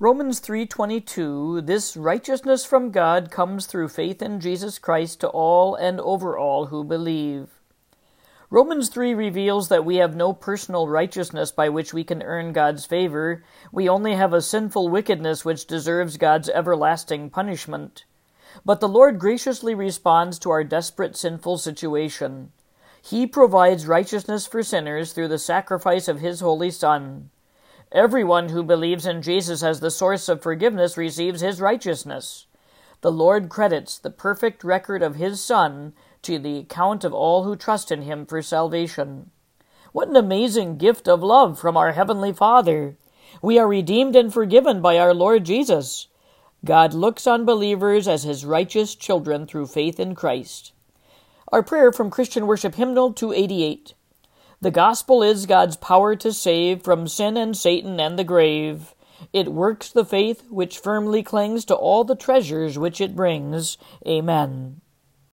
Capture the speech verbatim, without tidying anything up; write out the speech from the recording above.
Romans three twenty-two, this righteousness from God comes through faith in Jesus Christ to all and over all who believe. Romans three reveals that we have no personal righteousness by which we can earn God's favor. We only have a sinful wickedness which deserves God's everlasting punishment. But the Lord graciously responds to our desperate sinful situation. He provides righteousness for sinners through the sacrifice of His Holy Son. Everyone who believes in Jesus as the source of forgiveness receives His righteousness. The Lord credits the perfect record of His Son to the account of all who trust in Him for salvation. What an amazing gift of love from our Heavenly Father! We are redeemed and forgiven by our Lord Jesus. God looks on believers as His righteous children through faith in Christ. Our prayer from Christian Worship Hymnal two eighty-eight. The gospel is God's power to save from sin and Satan and the grave. It works the faith which firmly clings to all the treasures which it brings. Amen.